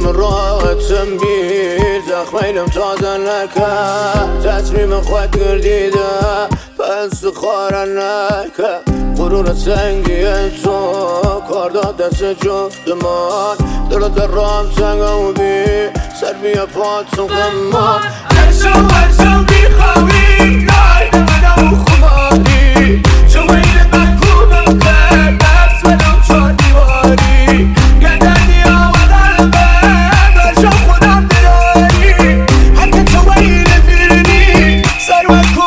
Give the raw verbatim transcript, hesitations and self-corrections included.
من راحتم بیر زخمینم تازه نکرد تصمیم خود گردیده پس خارن نکرد غرور سنگی تو کار داد دست جفت من دلت در رام سنگم بی سر بیا پاتم غمان هرشو هرشو بیخوابی نای منو خماری چون ویل بکوبم کرد نفس بدم چار دیواری گردنی آمدن برشو خودم بیاری هر که تو ویل بیرنی سر و